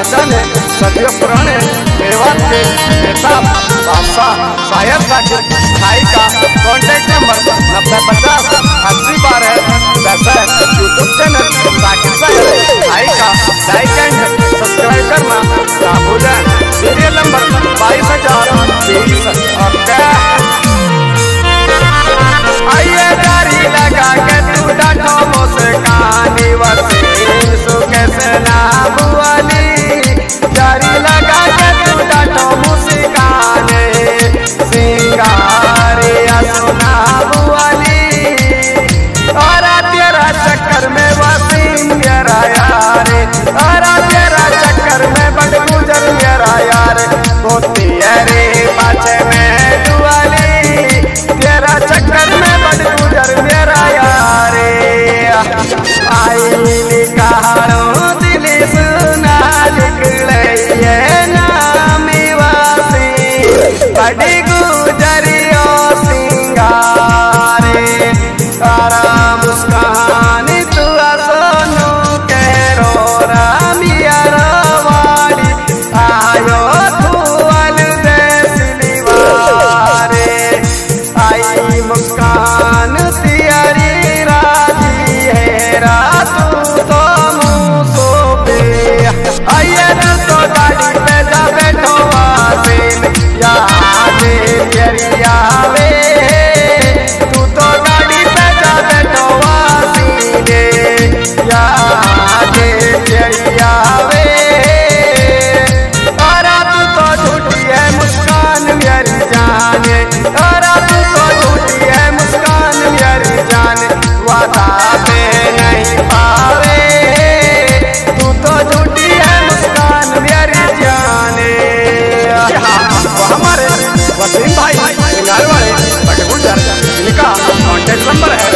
पहचान है सदियों पुराने मेवात के नेता बादशाह शायर साकिर भाई का कॉन्टैक्ट नंबर 9050 8012 वैसे यूट्यूब चैनल साकिर शायर भाई का लाइक एंड सब्सक्राइब करना ना भूलें। Serial number 22,020। आइए जारी लगा के तू डांटो मुस्कानी वसीम सु कैसे ना बुआली जारी लगा के तू डांटो मुस्काने सिंगारिया सुना बुआली और तेरा चक्कर में वसीम मेरा यार और तेरा चक्कर में बड़ गुजर मेरा यार होती है रे पाछे में दुआली तेरा चक्कर में बड़ गुजर मेरा यार आई निकालो दिल सुना निकले ये नामी वासी बड़ी गुजरियो सिंगारे तारा मुस्कान तू सोनू के रो रामिया रवाड़ी आयो धुअल देसलीवारे आई मुस्कान तियारी राजी है रातू तो मुँह पे आइए न तो गाड़ी पे जा बैठो वासिम याद तेरी आवे तू तो गाड़ी पे जा बैठो वासिम याद तेरी आवे और तू तो झूठी है मुस्कान मेरी जाने और तू तो झूठी है मुस्कान मेरी जाने वादा पे नहीं पावे तू तो झूठी है मुस्कान मेरी जाने। हमारे वसीम भाई सिंगार वाले बड़े गुजर इनका कॉन्टैक्ट नंबर है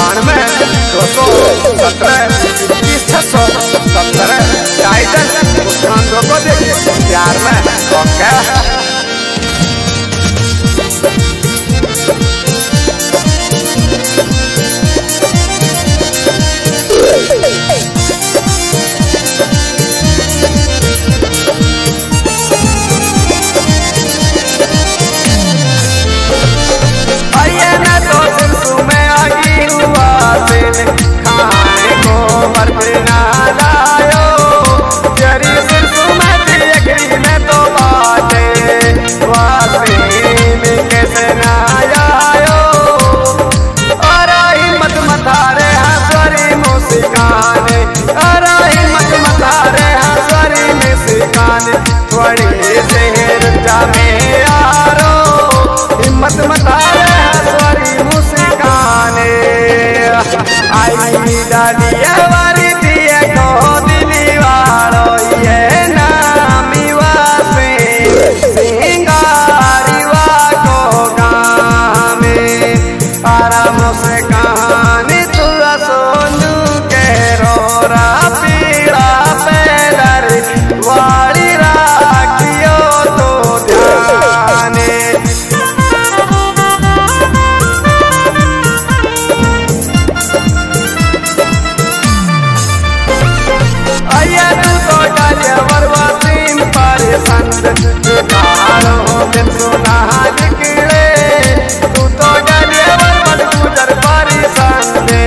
92-217-21-670 टाइटल मुस्कान को देखिए प्यार में ओके। आइए न तो सिंसू में आगी हुआ खाने को बरतना लायो जरी सिंसू में दियकरी में तो बाटे वासीम कैसे ना आयो और हिम्मत मथारे हंसरी मुस्काने और हिम्मत मथारे हंसरी मुस्काने थोड़ी शहर जा में यारो हिम्मत मथारे हंसरी मुस्काने आई डालिया वारी दिए को दिली वालो ये नामी वासे सिंगारी को गामे आरा मुस्कान तू सोनू के रोरा पीड़ा पैदर वाली राखियो तो ध्याने आइए तू तो डालिया वरवासीम पारे संत कारो दिन सुना निकले तू तो डालिया वर गुजर पारी संते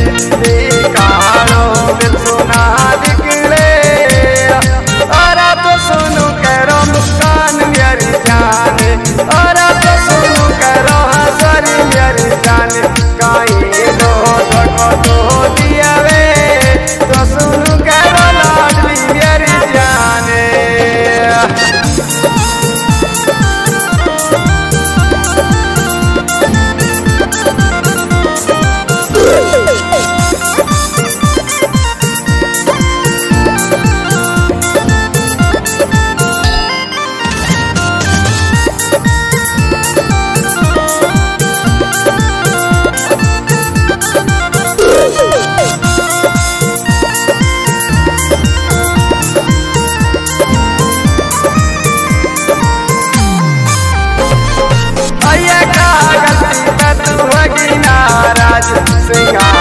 कारो दिन सुना निकले और तो सुनू करो मुस्कान मेरी जाने और तो सुनू करो हंसरी मेरी जाने कहीं दो तो दिया वे तो सुनू करो लाडली मेरी जाने।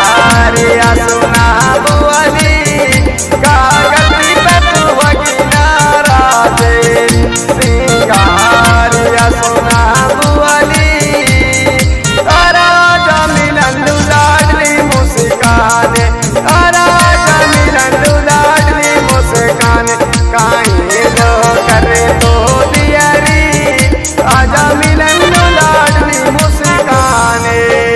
सिंगारिया सुना बुआली कागती पे तू वकीना मिलन लाडली मुस्काने।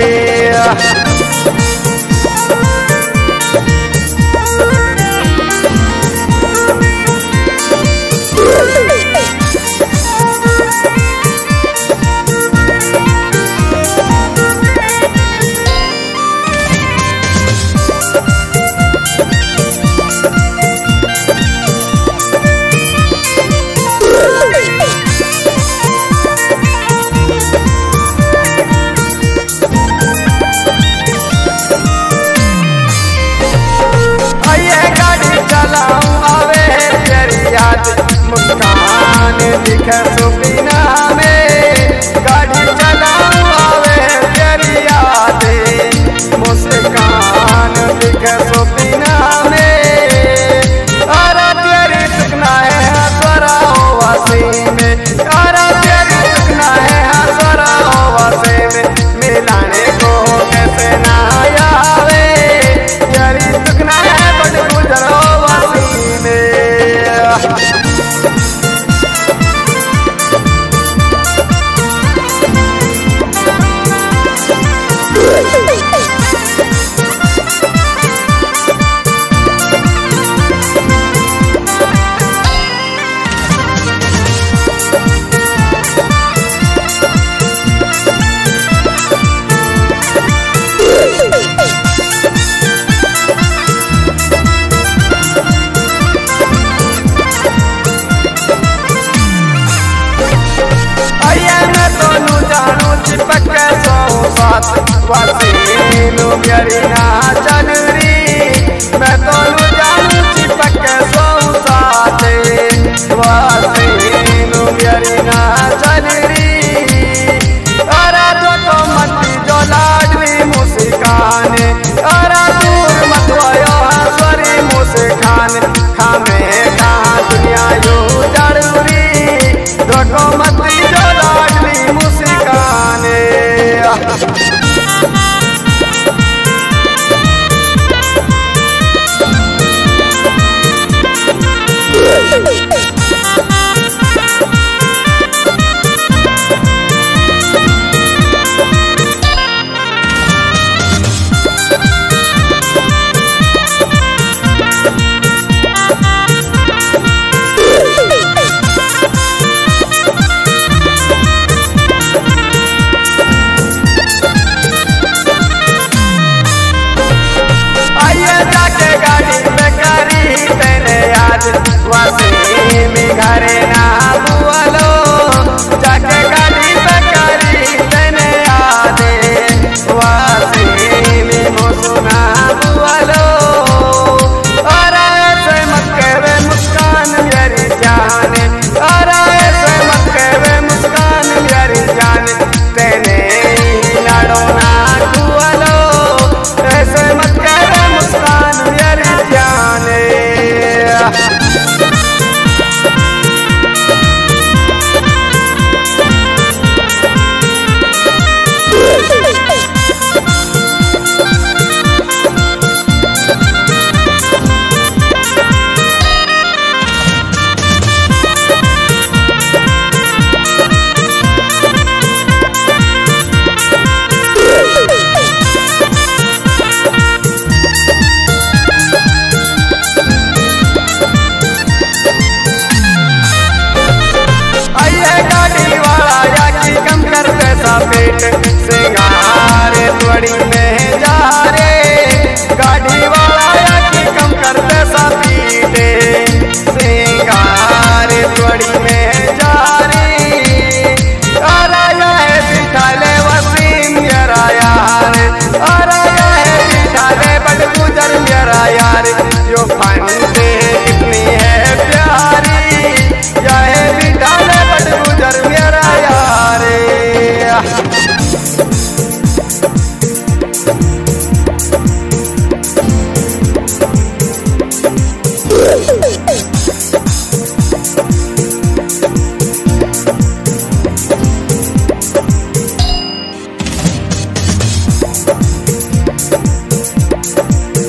मुस्कान दिखे सुपीना में गाड़ी चलाऊं आवे तेरी यादें। मुस्कान दिखे सुपीना में अरे तेरी सुखना है हसरा वासी में। अरे तेरी सुखना है हसरा वासी में। मिलाने को कैसे ना आवे तेरी सुखना है बड़ गुजरो वासी में। चिपक सौ सात वासी नो प्यारी ना चल री मैं तो